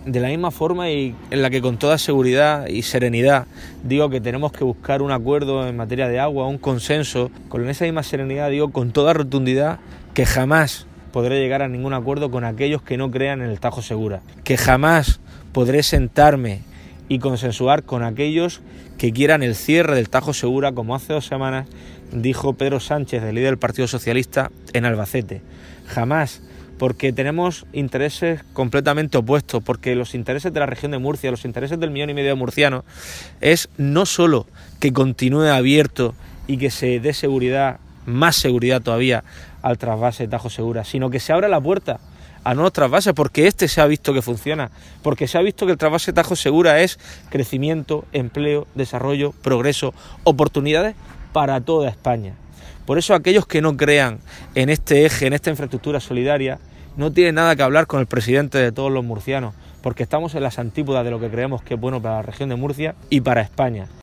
de la misma forma y en la que con toda seguridad y serenidad digo que tenemos que buscar un acuerdo en materia de agua, un consenso, con esa misma serenidad digo con toda rotundidad que jamás podré llegar a ningún acuerdo con aquellos que no crean en el Tajo Segura, que jamás podré sentarme y consensuar con aquellos que quieran el cierre del Tajo Segura, como hace 2 semanas dijo Pedro Sánchez, el líder del Partido Socialista, en Albacete. Jamás, porque tenemos intereses completamente opuestos, porque los intereses de la región de Murcia, los intereses del 1,5 millones de murcianos, es no solo que continúe abierto y que se dé seguridad, más seguridad todavía, al trasvase de Tajo Segura, sino que se abra la puerta a nuevos trasvases, porque se ha visto que funciona, porque se ha visto que el trasvase Tajo Segura es crecimiento, empleo, desarrollo, progreso, oportunidades para toda España. Por eso aquellos que no crean en este eje, en esta infraestructura solidaria, no tienen nada que hablar con el presidente de todos los murcianos, porque estamos en las antípodas de lo que creemos que es bueno para la región de Murcia y para España.